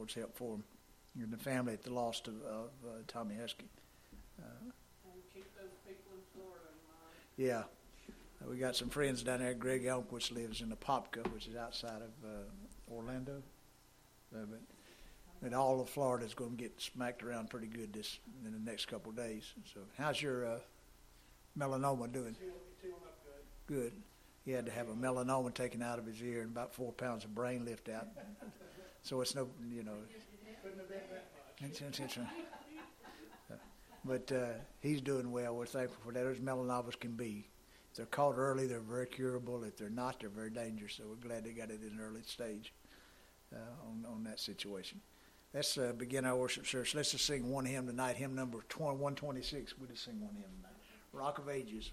Lord's help for them and the family at the loss of Tommy Husky. And keep those people in Florida in mind. Yeah. We got some friends down there. Greg Elmquist lives in Apopka, which is outside of Orlando. But all of Florida is going to get smacked around pretty good in the next couple of days. So how's your melanoma doing? It's healing up good. Good. He had to have a melanoma taken out of his ear and about 4 pounds of brain lift out. So it's no, Couldn't have been that much. But he's doing well. We're thankful for that. As melanomas can be. If they're caught early, they're very curable. If they're not, they're very dangerous. So we're glad they got it in an early stage on that situation. Let's begin our worship service. Let's just sing one hymn tonight, hymn number 126. We'll just sing one hymn tonight. Rock of Ages.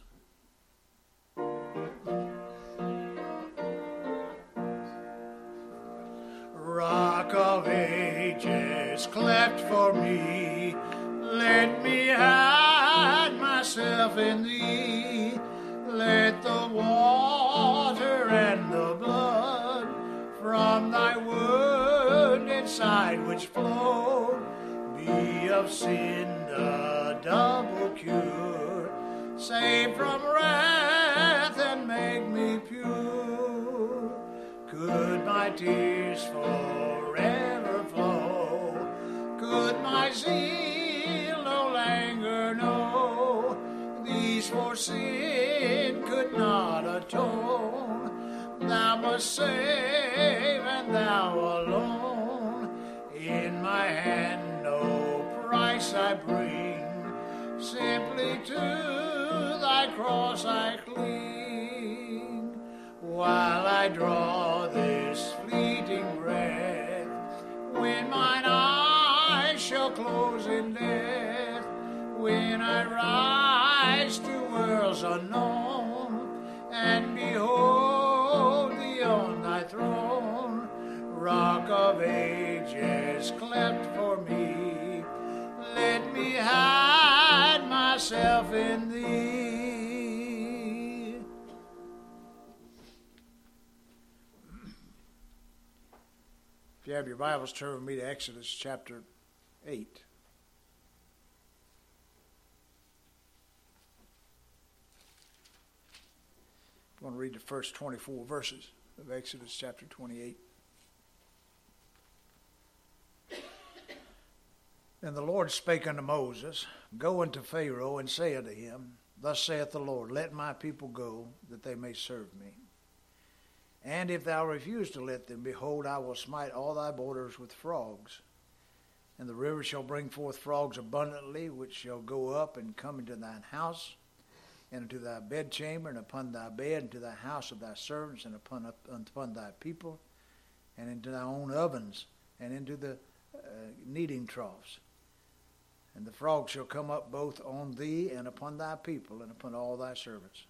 Rock of Ages, cleft for me, let me hide myself in thee. Let the water and the blood from thy wounded side which flowed be of sin a double cure. Save from wrath and make me pure. Could my tears forever flow? Could my zeal no longer know? These for sin could not atone. Thou must save, and thou alone. In my hand no price I bring, simply to thy cross I cling. While I draw this fleeting breath, when mine eyes shall close in death, when I rise to worlds unknown, and behold thee on thy throne, Rock of Ages, cleft for me, let me hide myself in thee. If you have your Bibles, turn with me to Exodus chapter 8. I'm going to read the first 24 verses of Exodus chapter 28. And the Lord spake unto Moses, Go unto Pharaoh, and say unto him, Thus saith the Lord, Let my people go, that they may serve me. And if thou refuse to let them, behold, I will smite all thy borders with frogs. And the river shall bring forth frogs abundantly, which shall go up and come into thine house, and into thy bedchamber, and upon thy bed, and to thy house of thy servants, and upon thy people, and into thy own ovens, and into the kneading troughs. And the frogs shall come up both on thee, and upon thy people, and upon all thy servants.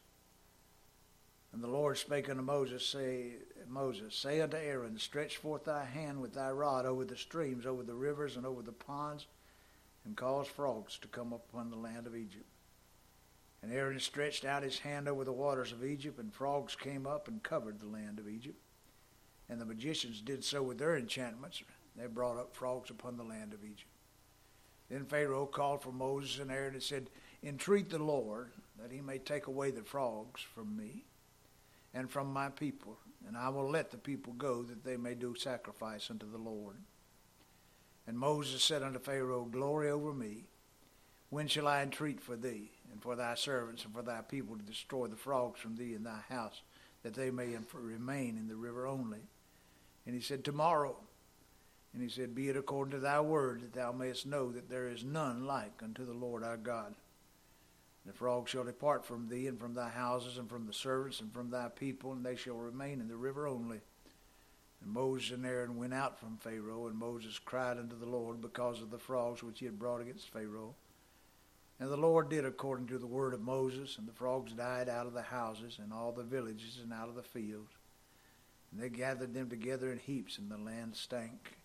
And the Lord spake unto Moses, say unto Aaron, Stretch forth thy hand with thy rod over the streams, over the rivers, and over the ponds, and cause frogs to come up upon the land of Egypt. And Aaron stretched out his hand over the waters of Egypt, and frogs came up and covered the land of Egypt. And the magicians did so with their enchantments. They brought up frogs upon the land of Egypt. Then Pharaoh called for Moses and Aaron and said, Entreat the Lord, that he may take away the frogs from me and from my people, and I will let the people go, that they may do sacrifice unto the Lord. And Moses said unto Pharaoh, Glory over me. When shall I entreat for thee, and for thy servants, and for thy people, to destroy the frogs from thee and thy house, that they may remain in the river only? And he said, Tomorrow. And he said, Be it according to thy word, that thou mayest know that there is none like unto the Lord our God. The frogs shall depart from thee, and from thy houses, and from the servants, and from thy people, and they shall remain in the river only. And Moses and Aaron went out from Pharaoh, and Moses cried unto the Lord because of the frogs which he had brought against Pharaoh. And the Lord did according to the word of Moses, and the frogs died out of the houses, and all the villages, and out of the fields. And they gathered them together in heaps, and the land stank.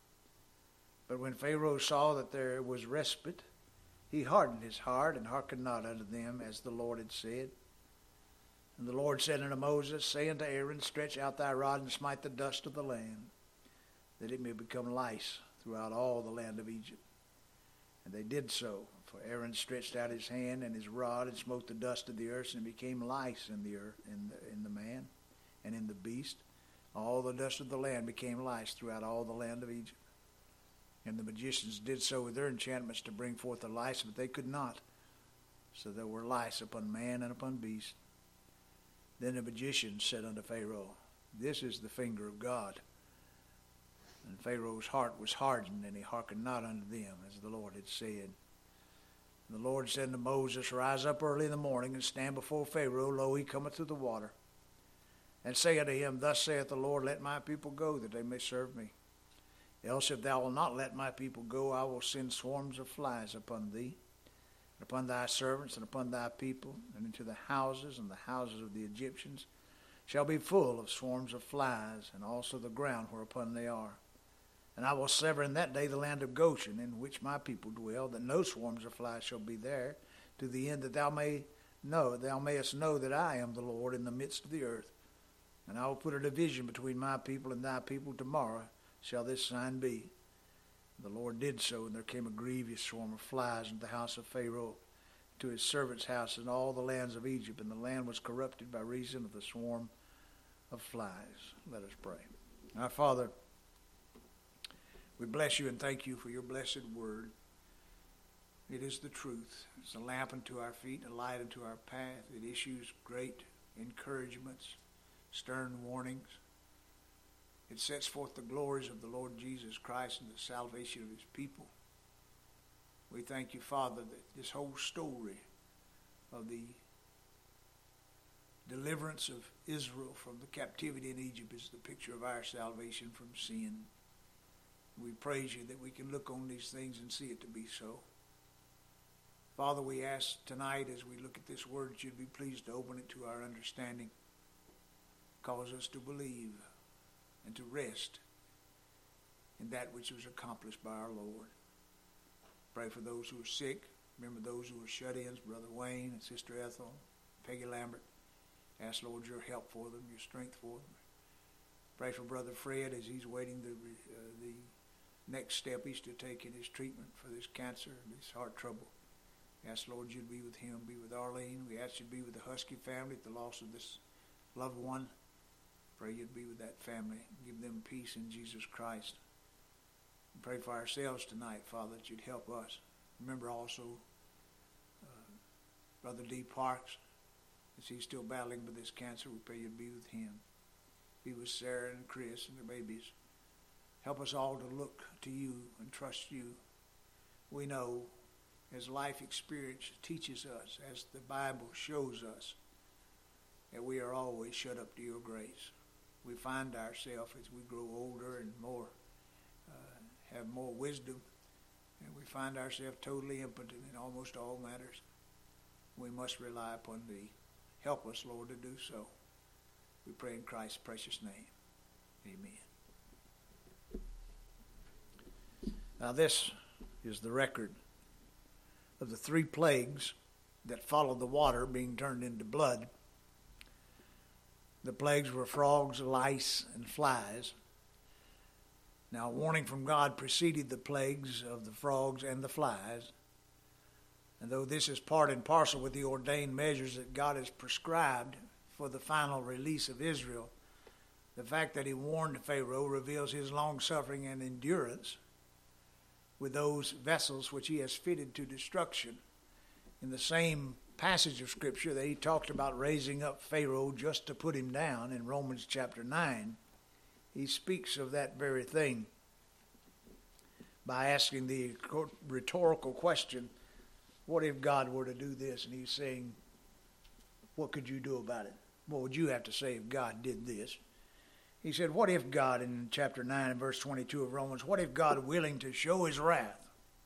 But when Pharaoh saw that there was respite, he hardened his heart, and hearkened not unto them, as the Lord had said. And the Lord said unto Moses, Say unto Aaron, Stretch out thy rod, and smite the dust of the land, that it may become lice throughout all the land of Egypt. And they did so. For Aaron stretched out his hand and his rod and smote the dust of the earth, and it became lice in the earth, in the man and in the beast. All the dust of the land became lice throughout all the land of Egypt. And the magicians did so with their enchantments to bring forth the lice, but they could not. So there were lice upon man and upon beast. Then the magicians said unto Pharaoh, This is the finger of God. And Pharaoh's heart was hardened, and he hearkened not unto them, as the Lord had said. And the Lord said unto Moses, Rise up early in the morning, and stand before Pharaoh. Lo, he cometh through the water. And say unto him, Thus saith the Lord, Let my people go, that they may serve me. Else if thou wilt not let my people go, I will send swarms of flies upon thee, and upon thy servants, and upon thy people, and into the houses, and the houses of the Egyptians shall be full of swarms of flies, and also the ground whereupon they are. And I will sever in that day the land of Goshen, in which my people dwell, that no swarms of flies shall be there, to the end that thou mayest know that I am the Lord in the midst of the earth. And I will put a division between my people and thy people. Tomorrow shall this sign be. The Lord did so, and there came a grievous swarm of flies into the house of Pharaoh, to his servants' house, and all the lands of Egypt, and the land was corrupted by reason of the swarm of flies. Let us pray. Our Father, we bless you and thank you for your blessed word. It is the truth. It's a lamp unto our feet, a light unto our path. It issues great encouragements, stern warnings. It sets forth the glories of the Lord Jesus Christ and the salvation of his people. We thank you, Father, that this whole story of the deliverance of Israel from the captivity in Egypt is the picture of our salvation from sin. We praise you that we can look on these things and see it to be so. Father, we ask tonight as we look at this word that you'd be pleased to open it to our understanding. Cause us to believe and to rest in that which was accomplished by our Lord. Pray for those who are sick. Remember those who are shut-ins, Brother Wayne and Sister Ethel, Peggy Lambert. Ask, Lord, your help for them, your strength for them. Pray for Brother Fred as he's waiting the next step he's to take in his treatment for this cancer and this heart trouble. Ask, Lord, you'd be with him, be with Arlene. We ask you to be with the Husky family at the loss of this loved one. Pray you'd be with that family. Give them peace in Jesus Christ. And pray for ourselves tonight, Father, that you'd help us. Remember also Brother D. Parks, as he's still battling with this cancer. We pray you'd be with him. Be with Sarah and Chris and their babies. Help us all to look to you and trust you. We know as life experience teaches us, as the Bible shows us, that we are always shut up to your grace. We find ourselves as we grow older and more, have more wisdom, and we find ourselves totally impotent in almost all matters. We must rely upon thee. Help us, Lord, to do so. We pray in Christ's precious name. Amen. Now this is the record of the 3 plagues that followed the water being turned into blood. The plagues were frogs, lice, and flies. Now, a warning from God preceded the plagues of the frogs and the flies. And though this is part and parcel with the ordained measures that God has prescribed for the final release of Israel, the fact that he warned Pharaoh reveals his long-suffering and endurance with those vessels which he has fitted to destruction. In the same passage of Scripture that he talked about raising up Pharaoh just to put him down in Romans chapter 9, he speaks of that very thing by asking the rhetorical question, what if God were to do this? And he's saying, what could you do about it? What would you have to say if God did this? He said, what if God, in chapter 9 and verse 22 of Romans, what if God, willing to show his wrath,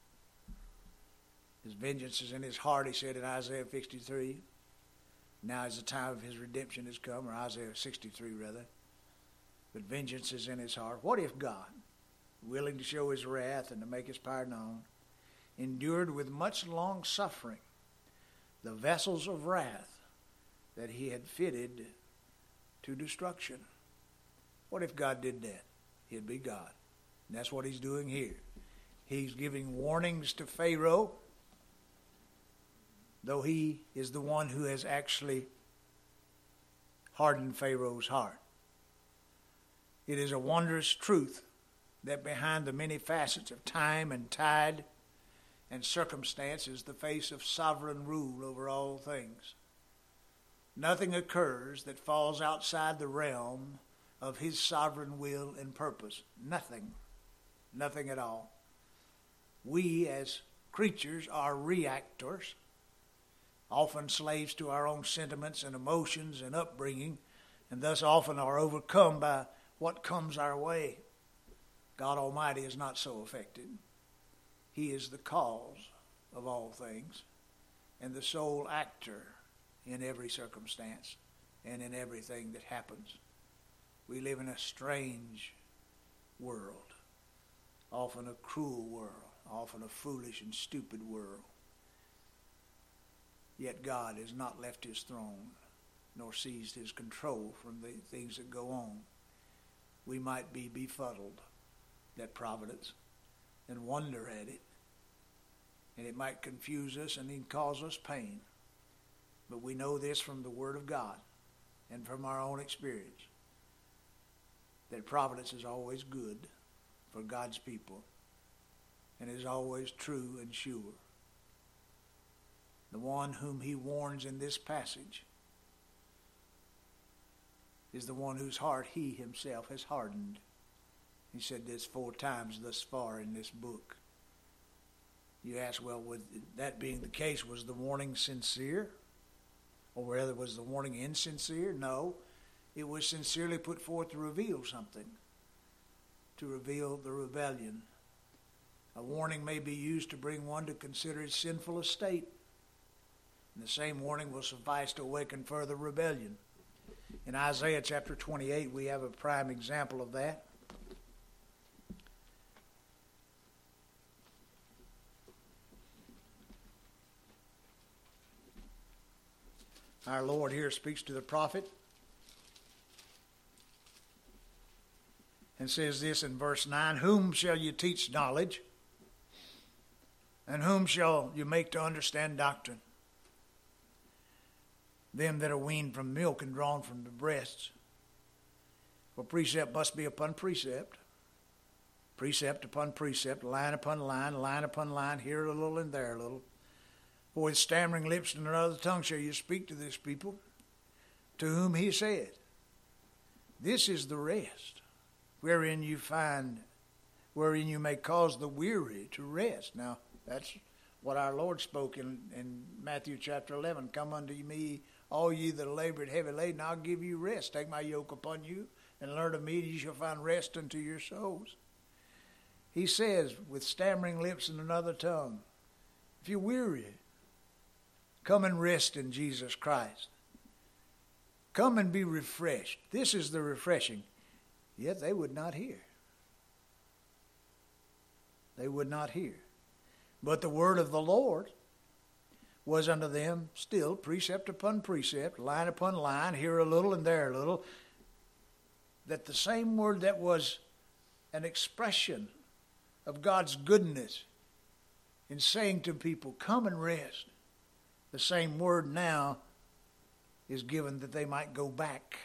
his vengeance is in his heart, he said in Isaiah 53. Now is the time of his redemption has come, or Isaiah 63 rather. But vengeance is in his heart. What if God, willing to show his wrath and to make his power known, endured with much long suffering the vessels of wrath that he had fitted to destruction? What if God did that? He'd be God. And that's what he's doing here. He's giving warnings to Pharaoh, though he is the one who has actually hardened Pharaoh's heart. It is a wondrous truth that behind the many facets of time and tide and circumstance is the face of sovereign rule over all things. Nothing occurs that falls outside the realm of his sovereign will and purpose. Nothing. Nothing at all. We as creatures are reactors, often slaves to our own sentiments and emotions and upbringing, and thus often are overcome by what comes our way. God Almighty is not so affected. He is the cause of all things and the sole actor in every circumstance and in everything that happens. We live in a strange world, often a cruel world, often a foolish and stupid world. Yet God has not left his throne, nor seized his control from the things that go on. We might be befuddled at providence and wonder at it, and it might confuse us and even cause us pain. But we know this from the Word of God and from our own experience, that providence is always good for God's people and is always true and sure. The one whom he warns in this passage is the one whose heart he himself has hardened. He said this 4 times thus far in this book. You ask, well, with that being the case, was the warning sincere? Or whether was the warning insincere? No. It was sincerely put forth to reveal something, to reveal the rebellion. A warning may be used to bring one to consider his sinful estate, and the same warning will suffice to awaken further rebellion. In Isaiah chapter 28, we have a prime example of that. Our Lord here speaks to the prophet and says this in verse 9, "Whom shall you teach knowledge? And whom shall you make to understand doctrine? Them that are weaned from milk and drawn from the breasts. For precept must be upon precept, precept upon precept, line upon line, line upon line, here a little and there a little. For with stammering lips and another tongue shall you speak to this people, to whom he said, This is the rest, wherein you may cause the weary to rest." Now, that's what our Lord spoke in Matthew chapter 11. "Come unto me, all ye that are labored heavy laden, I'll give you rest. Take my yoke upon you, and learn of me, and ye shall find rest unto your souls." He says, with stammering lips and another tongue, if you're weary, come and rest in Jesus Christ. Come and be refreshed. This is the refreshing. Yet they would not hear. They would not hear. But the word of the Lord was unto them still precept upon precept, line upon line, here a little and there a little, that the same word that was an expression of God's goodness in saying to people, come and rest, the same word now is given that they might go back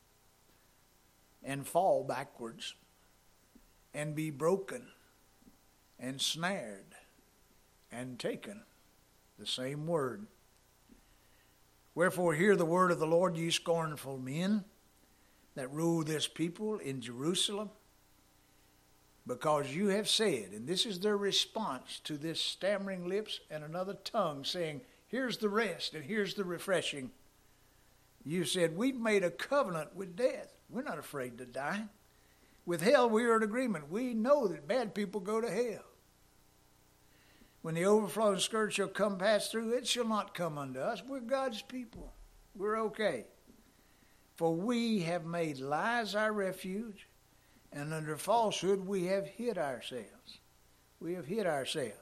and fall backwards and be broken and snared and taken. The same word. "Wherefore hear the word of the Lord, ye scornful men that rule this people in Jerusalem, because you have said," and this is their response to this stammering lips and another tongue saying, here's the rest and here's the refreshing. You said, we've made a covenant with death. We're not afraid to die. With hell, we are in agreement. We know that bad people go to hell. When the overflowing scourge shall come pass through, it shall not come unto us. We're God's people. We're okay. For we have made lies our refuge, and under falsehood we have hid ourselves. We have hid ourselves.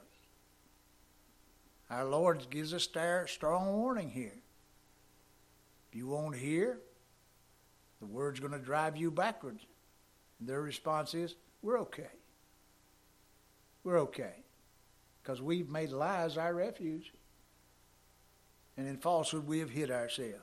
Our Lord gives us a strong warning here. If you won't hear, the word's going to drive you backwards. And their response is, we're okay. we're okay. Because we've made lies our refuge. And in falsehood we have hid ourselves.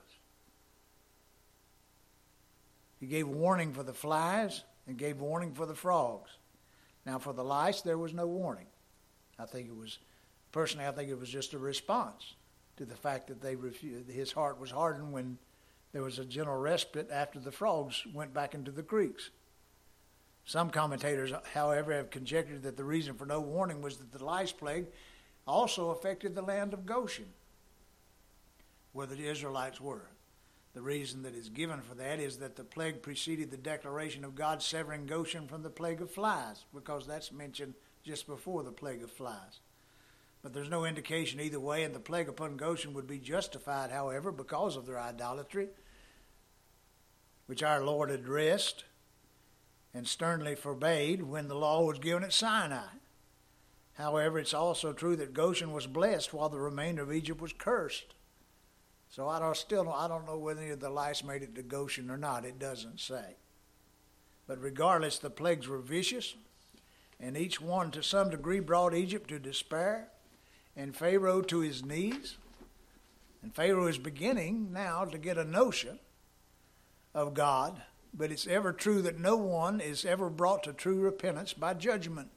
He gave warning for the flies and gave warning for the frogs. Now for the lice there was no warning. I think it was just a response to the fact that they refused. His heart was hardened when there was a gentle respite after the frogs went back into the creeks. Some commentators, however, have conjectured that the reason for no warning was that the lice plague also affected the land of Goshen, where the Israelites were. The reason that is given for that is that the plague preceded the declaration of God severing Goshen from the plague of flies, because that's mentioned just before the plague of flies. But there's no indication either way, and the plague upon Goshen would be justified, however, because of their idolatry, which our Lord addressed and sternly forbade when the law was given at Sinai. However, it's also true that Goshen was blessed while the remainder of Egypt was cursed. So I don't know whether any of the lice made it to Goshen or not. It doesn't say. But regardless, the plagues were vicious, and each one to some degree brought Egypt to despair and Pharaoh to his knees. And Pharaoh is beginning now to get a notion of God, but it's ever true that no one is ever brought to true repentance by judgment.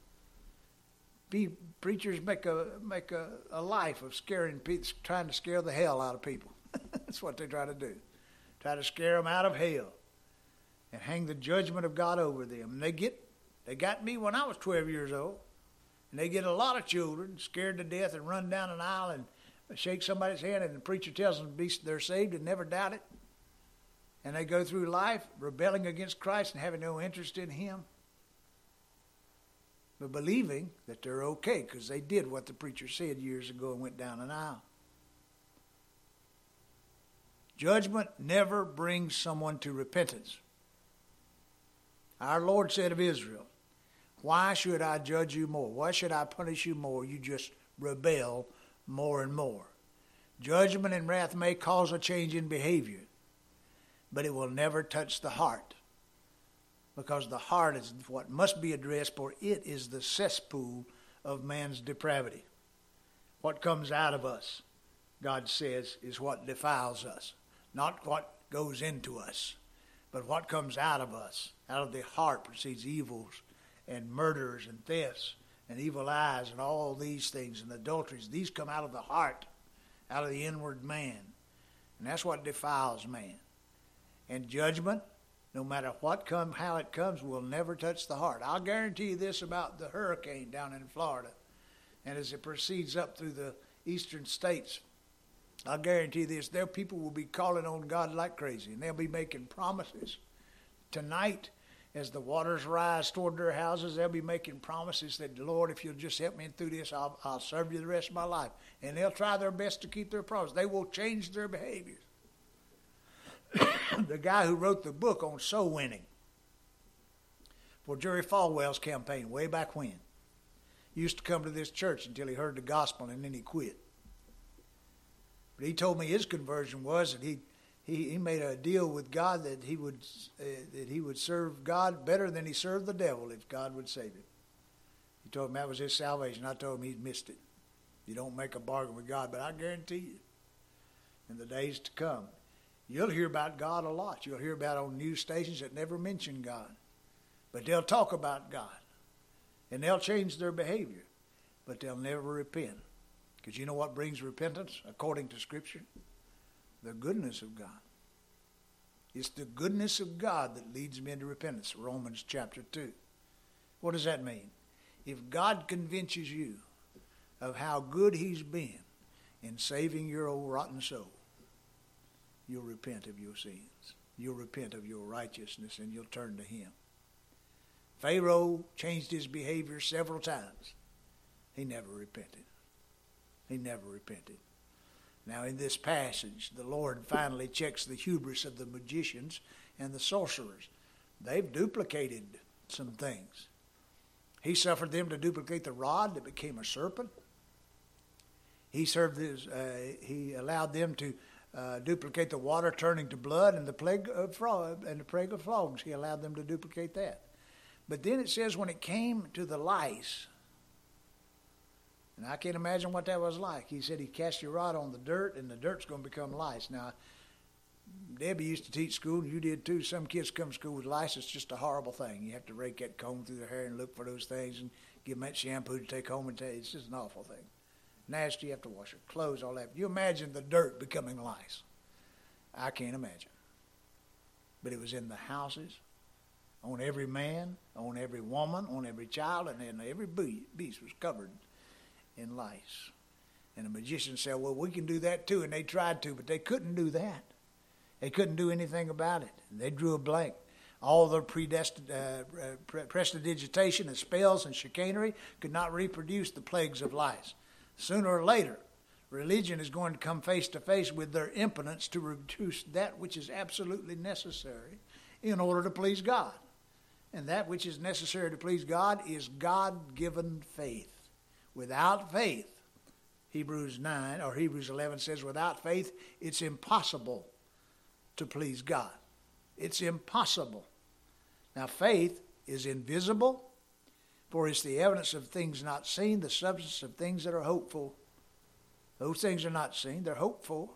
Preachers make a life of scaring people, trying to scare the hell out of people. That's what they try to do. Try to scare them out of hell and hang the judgment of God over them. And they got me when I was 12 years old. And they get a lot of children scared to death and run down an aisle and shake somebody's hand, and the preacher tells them they're saved and never doubt it. And they go through life rebelling against Christ and having no interest in Him, but believing that they're okay because they did what the preacher said years ago and went down an aisle. Judgment never brings someone to repentance. Our Lord said of Israel, "Why should I judge you more? Why should I punish you more? You just rebel more and more." Judgment and wrath may cause a change in behavior, but it will never touch the heart, because the heart is what must be addressed, for it is the cesspool of man's depravity. What comes out of us, God says, is what defiles us, not what goes into us, but what comes out of us. Out of the heart proceeds evils and murders and thefts and evil eyes and all these things and adulteries. These come out of the heart, out of the inward man. And that's what defiles man. And judgment, no matter how it comes, will never touch the heart. I'll guarantee you this about the hurricane down in Florida. And as it proceeds up through the eastern states, I'll guarantee you this, their people will be calling on God like crazy. And they'll be making promises. Tonight, as the waters rise toward their houses, they'll be making promises that, "Lord, if you'll just help me through this, I'll serve you the rest of my life." And they'll try their best to keep their promise. They will change their behaviors. The guy who wrote the book on soul winning for Jerry Falwell's campaign way back when used to come to this church until he heard the gospel, and then he quit. But he told me his conversion was that he made a deal with God that he would serve God better than he served the devil if God would save him. He told me that was his salvation. I told him he'd missed it. You don't make a bargain with God, but I guarantee you, in the days to come, you'll hear about God a lot. You'll hear about on news stations that never mention God. But they'll talk about God. And they'll change their behavior. But they'll never repent. Because you know what brings repentance, according to Scripture? The goodness of God. It's the goodness of God that leads men to repentance. Romans chapter 2. What does that mean? If God convinces you of how good He's been in saving your old rotten soul, you'll repent of your sins. You'll repent of your righteousness, and you'll turn to Him. Pharaoh changed his behavior several times. He never repented. He never repented. Now in this passage, the Lord finally checks the hubris of the magicians and the sorcerers. They've duplicated some things. He suffered them to duplicate the rod that became a serpent. He allowed them to duplicate the water turning to blood, and the plague of frogs. He allowed them to duplicate that. But then it says when it came to the lice, And I can't imagine what that was like. He said he cast your rod on the dirt, and the dirt's going to become lice. Now, Debbie used to teach school, and you did too. Some kids come to school with lice. It's just a horrible thing. You have to rake that comb through their hair and look for those things and give them that shampoo to take home and take. It's just an awful thing. Nasty. You have to wash your clothes, all that. You imagine the dirt becoming lice. I can't imagine. But it was in the houses, on every man, on every woman, on every child, and then every beast was covered in lice. And the magician said, well, we can do that too. And they tried to, but they couldn't do that. They couldn't do anything about it. They drew a blank. All their prestidigitation and spells and chicanery could not reproduce the plagues of lice. Sooner or later, religion is going to come face to face with their impotence to reduce that which is absolutely necessary in order to please God. And that which is necessary to please God is God-given faith. Without faith, Hebrews 11 says, without faith, it's impossible to please God. It's impossible. Now, faith is invisible, for it's the evidence of things not seen, the substance of things that are hopeful. Those things are not seen, they're hopeful.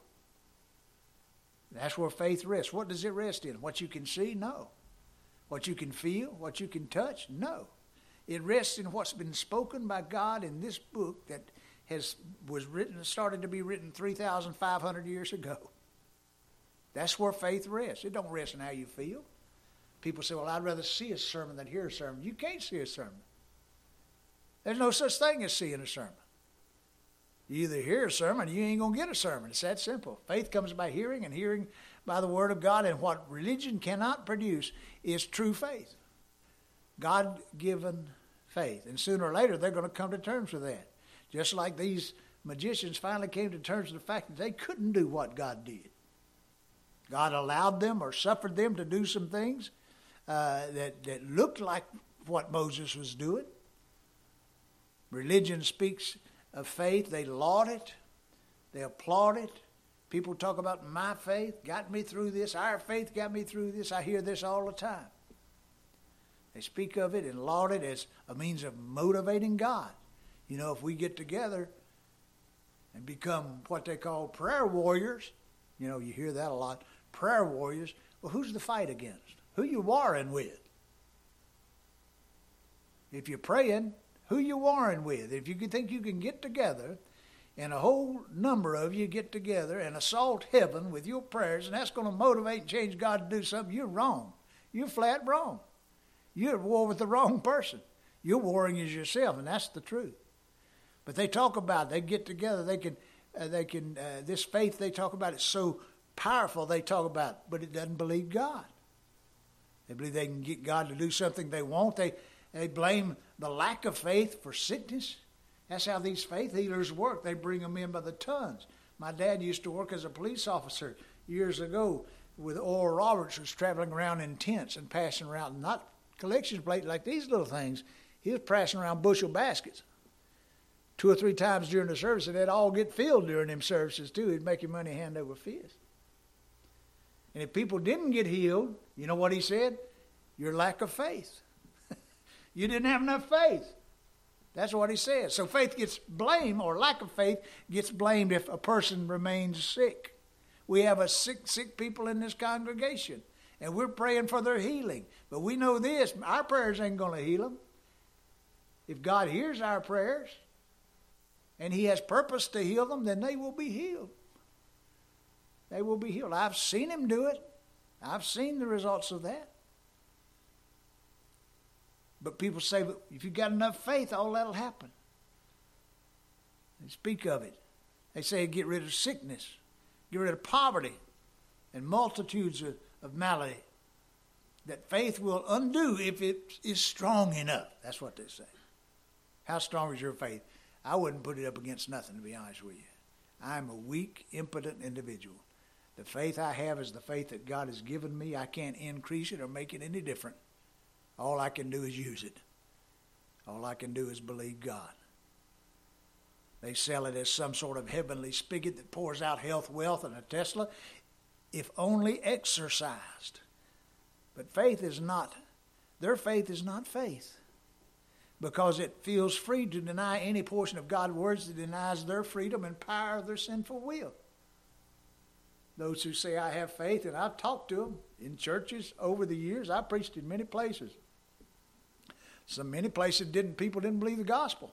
That's where faith rests. What does it rest in? What you can see? No. What you can feel? What you can touch? No. It rests in what's been spoken by God in this book that started to be written 3,500 years ago. That's where faith rests. It don't rest in how you feel. People say, well, I'd rather see a sermon than hear a sermon. You can't see a sermon. There's no such thing as seeing a sermon. You either hear a sermon or you ain't going to get a sermon. It's that simple. Faith comes by hearing, and hearing by the Word of God. And what religion cannot produce is true faith. God-given faith. And sooner or later, they're going to come to terms with that. Just like these magicians finally came to terms with the fact that they couldn't do what God did. God allowed them or suffered them to do some things that looked like what Moses was doing. Religion speaks of faith. They laud it. They applaud it. People talk about my faith got me through this. Our faith got me through this. I hear this all the time. They speak of it and laud it as a means of motivating God. You know, if we get together and become what they call prayer warriors, you know, you hear that a lot, prayer warriors, well, who's the fight against? Who you warring with? If you're praying, who you warring with? If you think you can get together and a whole number of you get together and assault heaven with your prayers, and that's going to motivate and change God to do something, you're wrong. You're flat wrong. You're at war with the wrong person. You're warring as yourself, and that's the truth. But they talk about it. They get together. They can. This faith they talk about is so powerful. They talk about it, but it doesn't believe God. They believe they can get God to do something they want. They blame the lack of faith for sickness. That's how these faith healers work. They bring them in by the tons. My dad used to work as a police officer years ago with Oral Roberts, who was traveling around in tents and passing around, not collection plates like these little things. He was passing around bushel baskets 2 or 3 times during the service, and they'd all get filled during them services too. He'd make your money hand over fist. And if people didn't get healed, you know what he said? Your lack of faith. You didn't have enough faith. That's what he said. So faith gets blamed, or lack of faith gets blamed if a person remains sick. We have a sick people in this congregation, and we're praying for their healing. But we know this, our prayers ain't going to heal them. If God hears our prayers, and he has purpose to heal them, then they will be healed. They will be healed. I've seen him do it. I've seen the results of that. But people say, if you've got enough faith, all that'll happen. They speak of it. They say get rid of sickness, get rid of poverty, and multitudes of malady. That faith will undo if it is strong enough. That's what they say. How strong is your faith? I wouldn't put it up against nothing, to be honest with you. I'm a weak, impotent individual. The faith I have is the faith that God has given me. I can't increase it or make it any different. All I can do is use it. All I can do is believe God. They sell it as some sort of heavenly spigot that pours out health, wealth, and a Tesla, if only exercised. But faith is not, their faith is not faith. because it feels free to deny any portion of God's words that denies their freedom and power of their sinful will. Those who say, I have faith, and I've talked to them in churches over the years. I've preached in many places. Many places people didn't believe the gospel.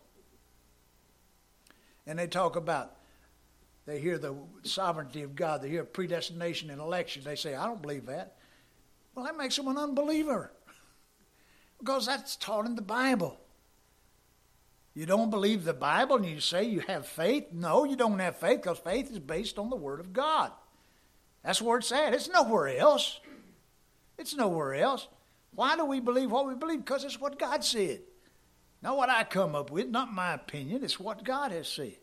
And they talk about, they hear the sovereignty of God. They hear predestination and election. They say, I don't believe that. Well, that makes them an unbeliever. Because that's taught in the Bible. You don't believe the Bible and you say you have faith? No, you don't have faith, because faith is based on the Word of God. That's where it's at. It's nowhere else. It's nowhere else. Why do we believe what we believe? Because it's what God said. Not what I come up with, not my opinion. It's what God has said.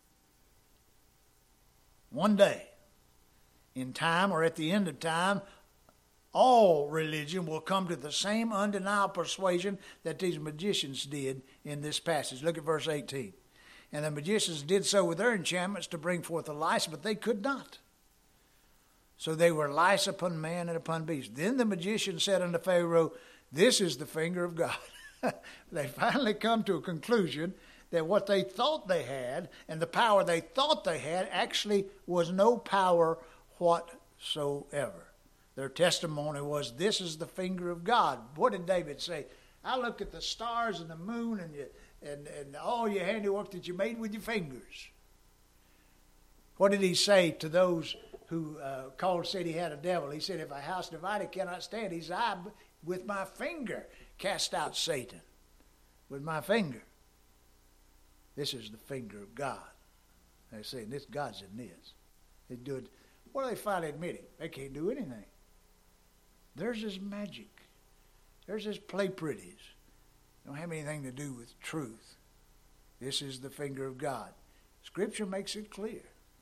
One day, in time or at the end of time, all religion will come to the same undeniable persuasion that these magicians did in this passage. Look at verse 18. And the magicians did so with their enchantments to bring forth a lice, but they could not. So they were lice upon man and upon beast. Then the magician said unto Pharaoh, this is the finger of God. They finally come to a conclusion that what they thought they had and the power they thought they had actually was no power whatsoever. Their testimony was, this is the finger of God. What did David say? I look at the stars and the moon and all your handiwork that you made with your fingers. What did he say to those who said he had a devil? He said, if a house divided cannot stand, he said, I, with my finger, cast out Satan. With my finger. This is the finger of God. They're saying, this God's in this. They do it. What are they finally admitting? They can't do anything. There's this magic. There's this play pretties. Don't have anything to do with truth. This is the finger of God. Scripture makes it clear.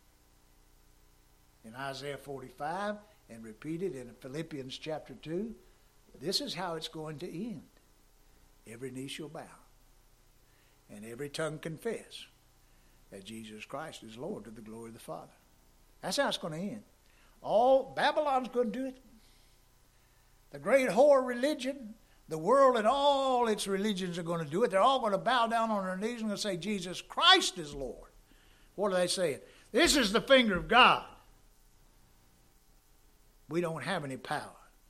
In Isaiah 45 and repeated in Philippians chapter 2, this is how it's going to end. Every knee shall bow and every tongue confess that Jesus Christ is Lord to the glory of the Father. That's how it's going to end. All Babylon's going to do it. The great whore religion, the world and all its religions are going to do it. They're all going to bow down on their knees and going to say, Jesus Christ is Lord. What are they saying? This is the finger of God. We don't have any power.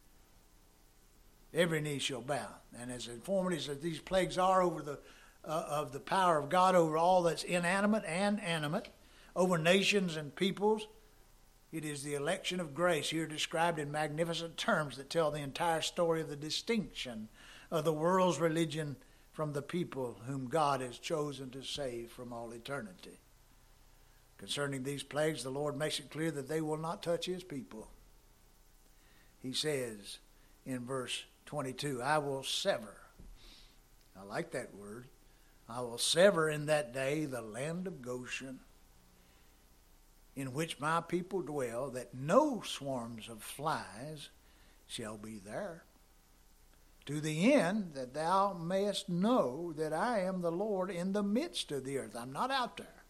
Every knee shall bow. And as informative as these plagues are over of the power of God over all that's inanimate and animate, over nations and peoples, it is the election of grace here described in magnificent terms that tell the entire story of the distinction of the world's religion from the people whom God has chosen to save from all eternity. Concerning these plagues, the Lord makes it clear that they will not touch his people. He says in verse 22, I will sever. I like that word. I will sever in that day the land of Goshen, in which my people dwell, that no swarms of flies shall be there, to the end that thou mayest know that I am the Lord in the midst of the earth. I'm not out there.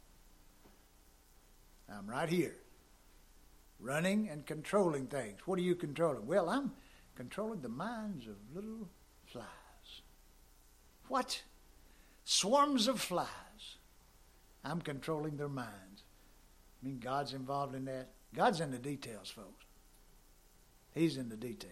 I'm right here, running and controlling things. What are you controlling? Well, I'm controlling the minds of little flies. What? Swarms of flies. I'm controlling their minds. I mean, God's involved in that. God's in the details, folks. He's in the details.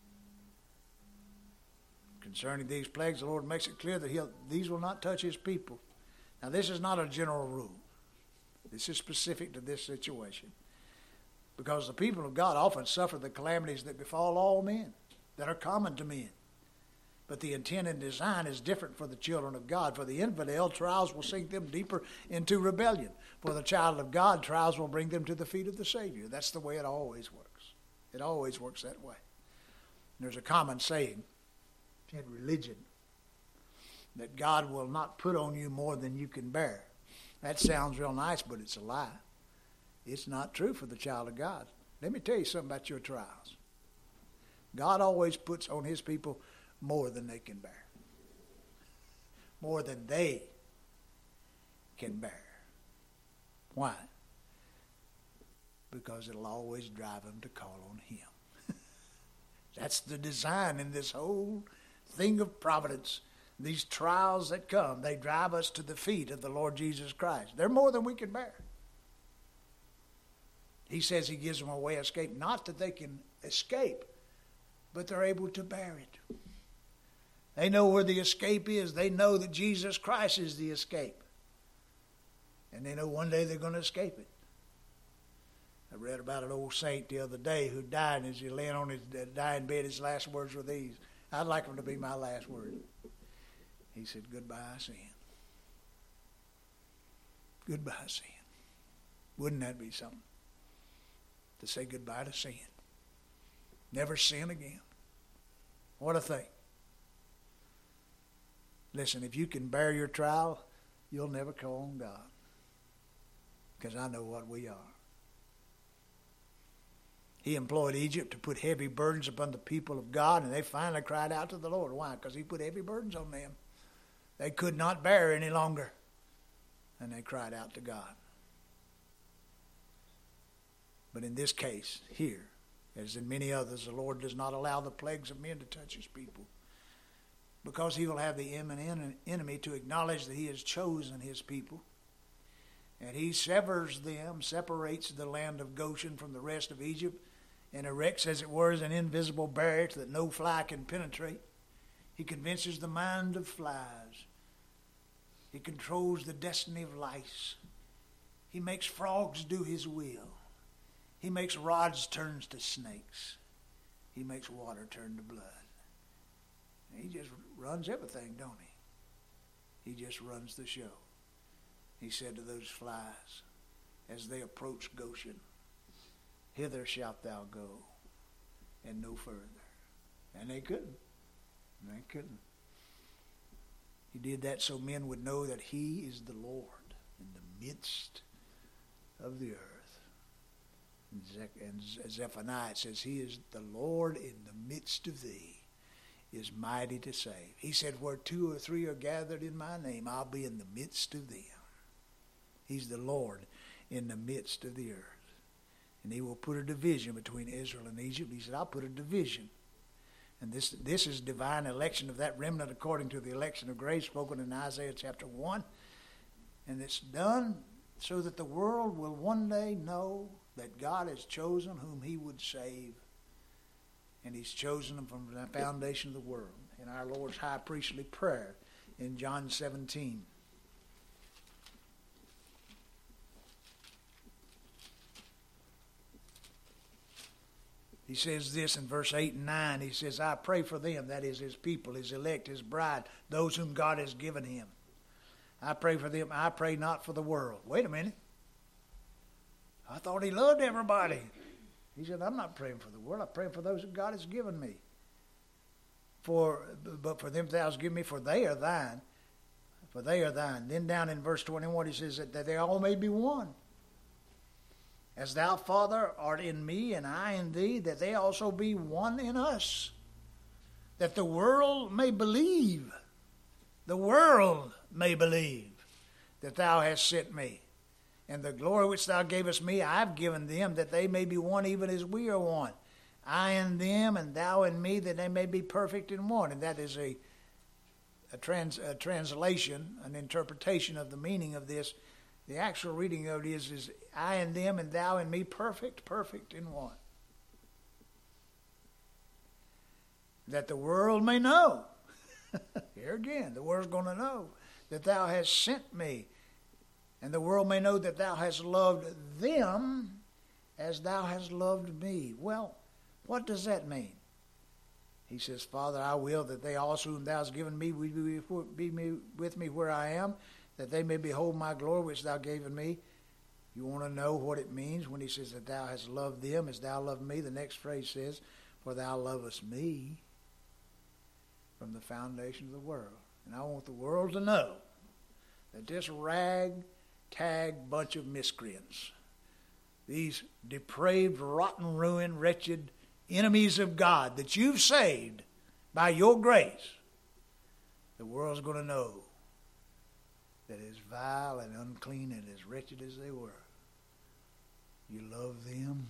Concerning these plagues, the Lord makes it clear that these will not touch his people. Now, this is not a general rule. This is specific to this situation. Because the people of God often suffer the calamities that befall all men, that are common to men. But the intent and design is different for the children of God. For the infidel, trials will sink them deeper into rebellion. For the child of God, trials will bring them to the feet of the Savior. That's the way it always works. It always works that way. There's a common saying in religion that God will not put on you more than you can bear. That sounds real nice, but it's a lie. It's not true for the child of God. Let me tell you something about your trials. God always puts on his people more than they can bear. More than they can bear. Why? Because it'll always drive them to call on him. That's the design in this whole thing of providence these trials that come, they drive us to the feet of the Lord Jesus Christ. They're more than we can bear. He says he gives them a way of escape. Not that they can escape, but they're able to bear it. They know where the escape is. They know that Jesus Christ is the escape. And they know one day they're going to escape it. I read about an old saint the other day who died, and as he lay on his dying bed, his last words were these. I'd like them to be my last word. He said, "Goodbye, sin. Goodbye, sin." Wouldn't that be something? To say goodbye to sin. Never sin again. What a thing. Listen, if you can bear your trial, you'll never call on God. Because I know what we are. He employed Egypt to put heavy burdens upon the people of God, and they finally cried out to the Lord. Why? Because he put heavy burdens on them. They could not bear any longer. And they cried out to God. But in this case, here, as in many others, the Lord does not allow the plagues of men to touch his people, because he will have the enemy to acknowledge that he has chosen his people. And he severs them, separates the land of Goshen from the rest of Egypt, and erects, as it were, an invisible barrier that no fly can penetrate. He convinces the mind of flies. He controls the destiny of lice. He makes frogs do his will. He makes rods turn to snakes. He makes water turn to blood. He just runs everything, don't he? He just runs the show. He said to those flies, as they approached Goshen, "Hither shalt thou go, and no further." And they couldn't. They couldn't. He did that so men would know that he is the Lord in the midst of the earth. And Zephaniah says, he is the Lord in the midst of thee, is mighty to save. He said, where 2 or 3 are gathered in my name, I'll be in the midst of them. He's the Lord in the midst of the earth. And he will put a division between Israel and Egypt. He said, I'll put a division. And this is divine election of that remnant according to the election of grace spoken in Isaiah chapter 1. And it's done so that the world will one day know that God has chosen whom he would save. And he's chosen them from the foundation of the world. In our Lord's high priestly prayer in John 17. He says this in verse 8 and 9. He says, I pray for them, that is his people, his elect, his bride, those whom God has given him. I pray for them. I pray not for the world. Wait a minute. I thought he loved everybody. He said, I'm not praying for the world. I'm praying for those that God has given me. But for them thou hast given me, for they are thine. For they are thine. Then down in verse 21, he says that they all may be one. As thou, Father, art in me, and I in thee, that they also be one in us. That the world may believe. The world may believe that thou hast sent me. And the glory which thou gavest me, I have given them, that they may be one even as we are one. I in them, and thou in me, that they may be perfect in one. And that is a translation, an interpretation of the meaning of this. The actual reading of it is I in them, and thou in me, perfect in one. That the world may know. Here again, the world's going to know that thou hast sent me. And the world may know that thou hast loved them as thou hast loved me. Well, what does that mean? He says, Father, I will that they also whom thou hast given me be with me where I am, that they may behold my glory which thou gavest me. You want to know what it means when he says that thou hast loved them as thou loved me? The next phrase says, for thou lovest me from the foundation of the world. And I want the world to know that this ragtag bunch of miscreants, these depraved, rotten, ruined, wretched enemies of God that you've saved by your grace, the world's going to know that as vile and unclean and as wretched as they were, you love them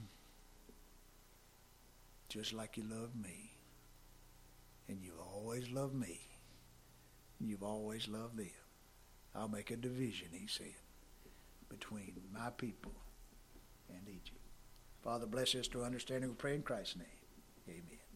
just like you love me. And you always love me You've always loved them. I'll make a division, he said, between my people and Egypt. Father, bless us to understanding. We pray in Christ's name. Amen.